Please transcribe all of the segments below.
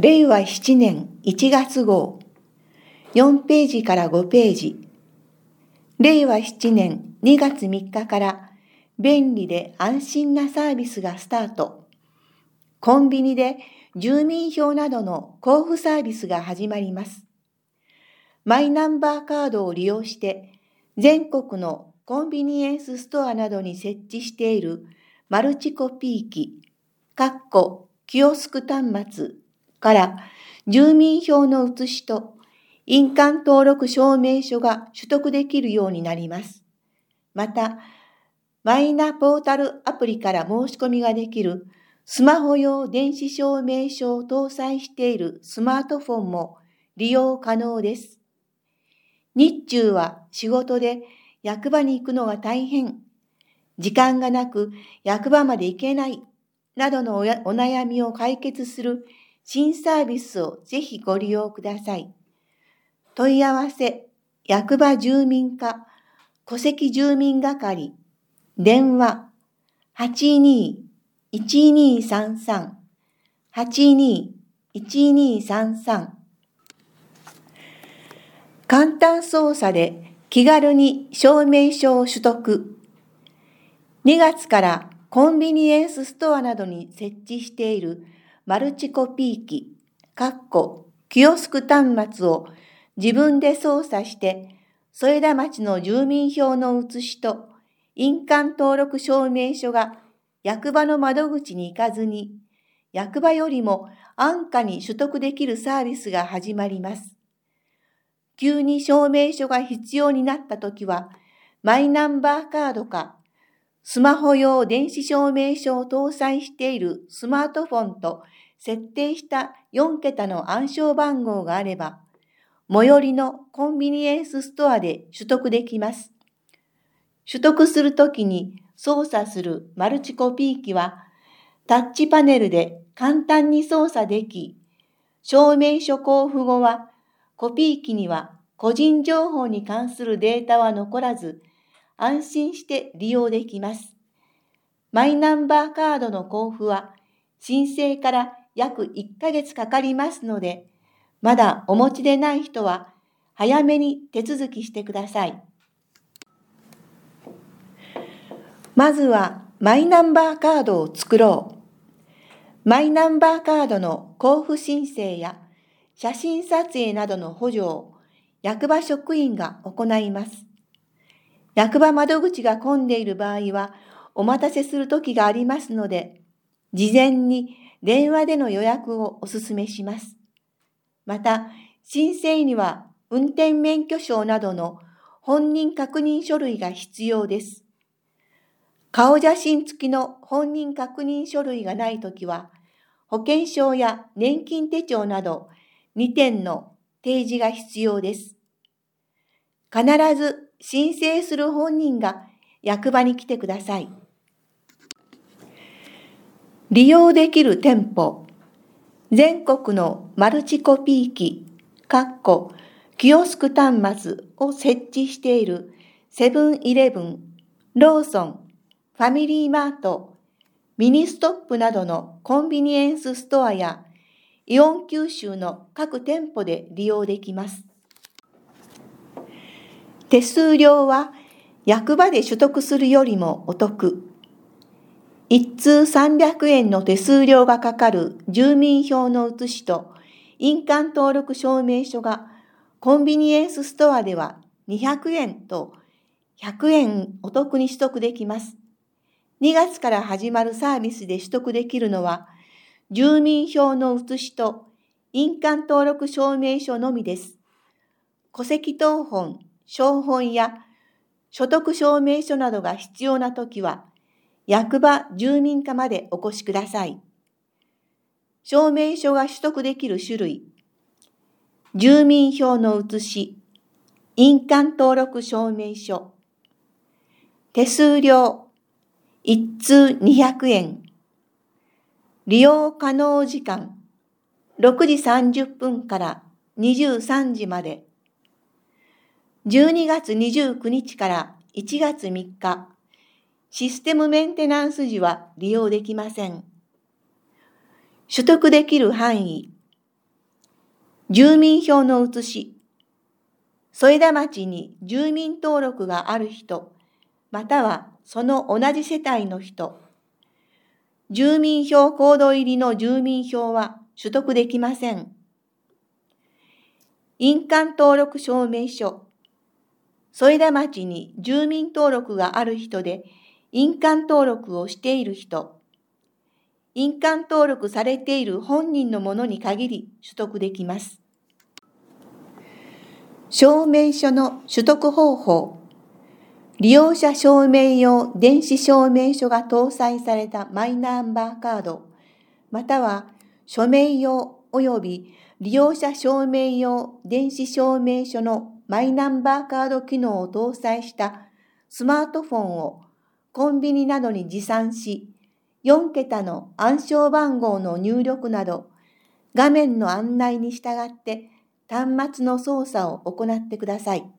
令和7年1月号、4ページから5ページ。令和7年2月3日から便利で安心なサービスがスタート。コンビニで住民票などの交付サービスが始まります。マイナンバーカードを利用して全国のコンビニエンスストアなどに設置しているマルチコピー機、キオスク端末から住民票の写しと印鑑登録証明書が取得できるようになります。また、マイナポータルアプリから申し込みができるスマホ用電子証明書を搭載しているスマートフォンも利用可能です。日中は仕事で役場に行くのが大変、時間がなく役場まで行けないなどのお悩みを解決する新サービスをぜひご利用ください。問い合わせ、役場住民課、戸籍住民係、電話、82-1233、82-1233。簡単操作で気軽に証明書を取得。2月からコンビニエンスストアなどに設置しているマルチコピー機、キオスク端末を自分で操作して、添田町の住民票の写しと印鑑登録証明書が役場の窓口に行かずに、役場よりも安価に取得できるサービスが始まります。急に証明書が必要になったときは、マイナンバーカードか、スマホ用電子証明書を搭載しているスマートフォンと設定した4桁の暗証番号があれば、最寄りのコンビニエンスストアで取得できます。取得するときに操作するマルチコピー機は、タッチパネルで簡単に操作でき、証明書交付後は、コピー機には個人情報に関するデータは残らず、安心して利用できます。マイナンバーカードの交付は申請から約1ヶ月かかりますので、まだお持ちでない人は早めに手続きしてください。まずはマイナンバーカードを作ろう。マイナンバーカードの交付申請や写真撮影などの補助を役場職員が行います。役場窓口が混んでいる場合はお待たせする時がありますので、事前に電話での予約をお勧めします。また、申請には運転免許証などの本人確認書類が必要です。顔写真付きの本人確認書類がないときは、保険証や年金手帳など2点の提示が必要です。必ず申請する本人が役場に来てください。利用できる店舗、全国のマルチコピー機、キオスク端末を設置しているセブンイレブン、ローソン、ファミリーマート、ミニストップなどのコンビニエンスストアやイオン九州の各店舗で利用できます。手数料は役場で取得するよりもお得。1通300円の手数料がかかる住民票の写しと印鑑登録証明書がコンビニエンスストアでは200円と100円お得に取得できます。2月から始まるサービスで取得できるのは住民票の写しと印鑑登録証明書のみです。戸籍謄本、証本や所得証明書などが必要なときは、役場住民課までお越しください。証明書が取得できる種類、住民票の写し、印鑑登録証明書、手数料、1通200円、利用可能時間、6時30分から23時まで、12月29日から1月3日、システムメンテナンス時は利用できません。取得できる範囲、 住民票の写し。添田町に住民登録がある人、またはその同じ世帯の人。住民票コード入りの住民票は取得できません。印鑑登録証明書。添田町に住民登録がある人で印鑑登録をしている人。印鑑登録されている本人のものに限り取得できます。証明書の取得方法。利用者証明用電子証明書が搭載されたマイナンバーカード、または署名用及び利用者証明用電子証明書のマイナンバーカード機能を搭載したスマートフォンをコンビニなどに持参し、4桁の暗証番号の入力など、画面の案内に従って端末の操作を行ってください。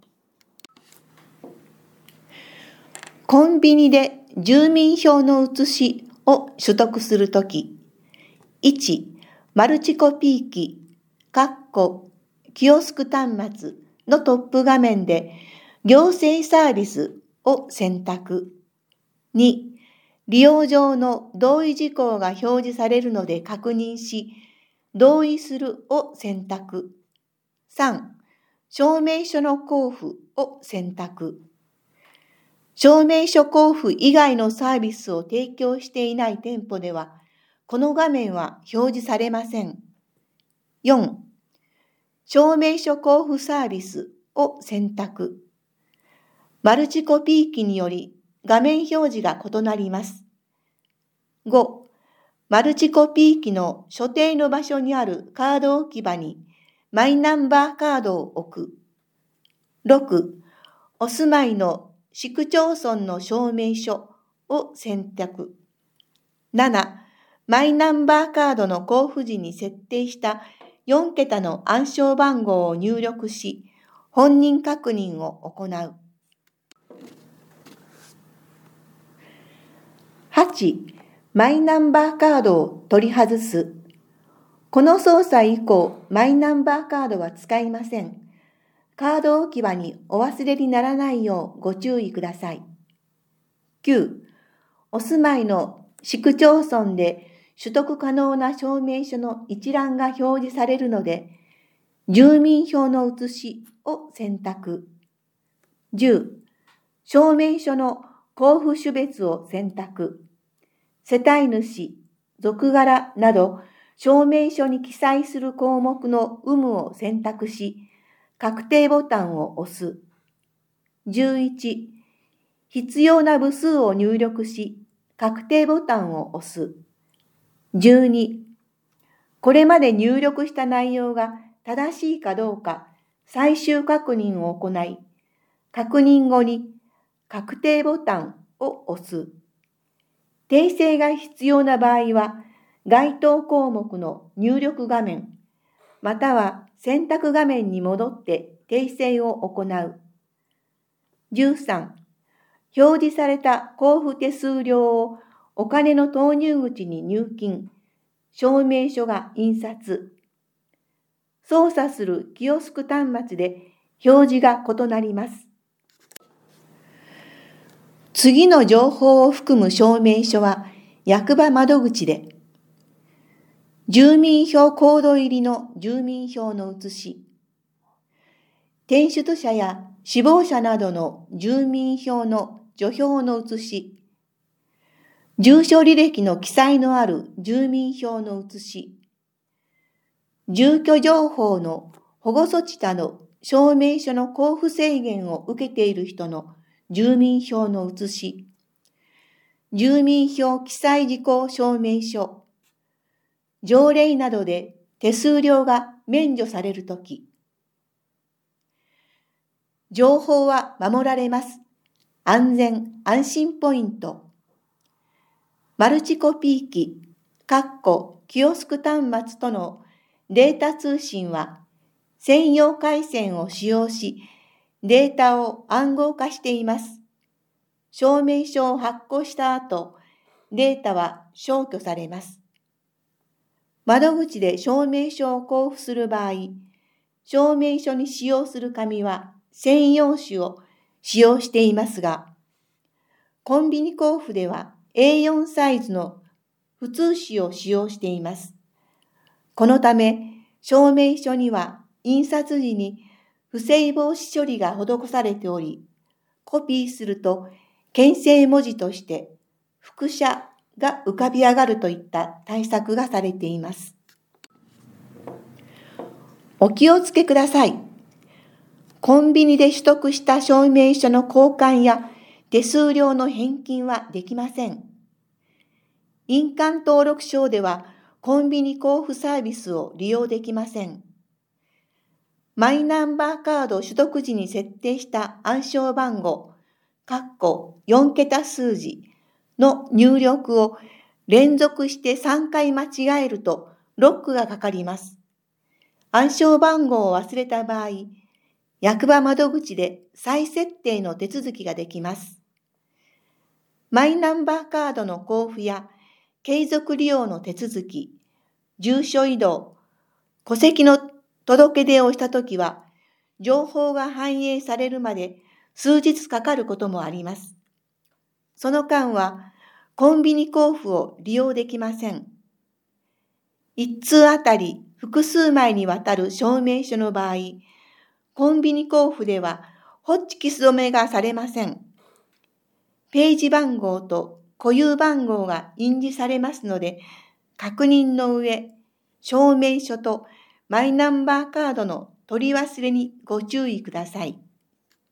コンビニで住民票の写しを取得するとき、1、マルチコピー機、キオスク端末のトップ画面で行政サービスを選択。2、利用上の同意事項が表示されるので確認し、同意するを選択。3、証明書の交付を選択。証明書交付以外のサービスを提供していない店舗では、この画面は表示されません。4、証明書交付サービスを選択。マルチコピー機により画面表示が異なります。5、マルチコピー機の所定の場所にあるカード置き場にマイナンバーカードを置く。6、お住まいの市区町村の証明書を選択。7、マイナンバーカードの交付時に設定した4桁の暗証番号を入力し、本人確認を行う。8、マイナンバーカードを取り外す。この操作以降、マイナンバーカードは使いません。カード置き場にお忘れにならないようご注意ください。9、お住まいの市区町村で取得可能な証明書の一覧が表示されるので、住民票の写しを選択。10、証明書の交付種別を選択。世帯主、属柄など証明書に記載する項目の有無を選択し、確定ボタンを押す。11、必要な部数を入力し、確定ボタンを押す。12、これまで入力した内容が正しいかどうか最終確認を行い、確認後に確定ボタンを押す。訂正が必要な場合は、該当項目の入力画面、または選択画面に戻って訂正を行う。13、表示された交付手数料をお金の投入口に入金、証明書が印刷。操作するキオスク端末で表示が異なります。次の情報を含む証明書は役場窓口で、住民票コード入りの住民票の写し、転出者や死亡者などの住民票の除票の写し、住所履歴の記載のある住民票の写し、住居情報の保護措置他の証明書の交付制限を受けている人の住民票の写し、住民票記載事項証明書、条例などで手数料が免除されるとき、情報は守られます。安全・安心ポイント。マルチコピー機、キオスク端末とのデータ通信は専用回線を使用し、データを暗号化しています。証明書を発行した後、データは消去されます。窓口で証明書を交付する場合、 証明書に使用する紙は専用紙を使用していますが、コンビニ交付では A4 サイズの普通紙を使用しています。このため、証明書には印刷時に不正防止処理が施されており、コピーすると牽制文字として複写が浮かび上がるといった対策がされています。お気をつけください。コンビニで取得した証明書の交換や手数料の返金はできません。印鑑登録証ではコンビニ交付サービスを利用できません。マイナンバーカード取得時に設定した暗証番号、4桁数字の入力を連続して3回間違えるとロックがかかります。暗証番号を忘れた場合、役場窓口で再設定の手続きができます。マイナンバーカードの交付や継続利用の手続き、住所移動、戸籍の届け出をしたときは、情報が反映されるまで数日かかることもあります。その間は、コンビニ交付を利用できません。一通あたり複数枚にわたる証明書の場合、コンビニ交付ではホッチキス止めがされません。ページ番号と固有番号が印字されますので、確認の上、証明書とマイナンバーカードの取り忘れにご注意ください。